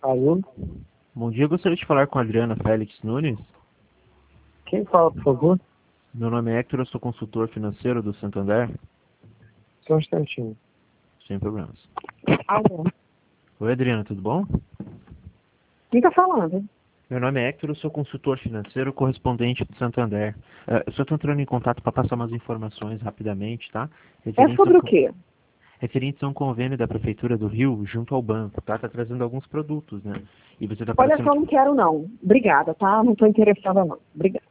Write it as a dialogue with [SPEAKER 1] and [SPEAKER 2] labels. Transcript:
[SPEAKER 1] Alô?
[SPEAKER 2] Bom dia, eu gostaria de falar com a Adriana Félix Nunes.
[SPEAKER 1] Quem fala, por favor?
[SPEAKER 2] Meu nome é Hector, eu sou consultor financeiro do Santander.
[SPEAKER 1] Só um instantinho.
[SPEAKER 2] Sem problemas.
[SPEAKER 3] Alô?
[SPEAKER 2] Oi, Adriana, tudo bom?
[SPEAKER 3] Quem tá falando?
[SPEAKER 2] Meu nome é Hector, eu sou consultor financeiro correspondente do Santander. Eu só estou entrando em contato para passar umas informações rapidamente, tá?
[SPEAKER 3] É sobre o quê?
[SPEAKER 2] Referentes a um convênio da Prefeitura do Rio junto ao banco, tá? Tá trazendo alguns produtos, né? E você tá
[SPEAKER 3] Olha
[SPEAKER 2] parecendo
[SPEAKER 3] só, não quero não. Obrigada, tá? Não tô interessada não. Obrigada.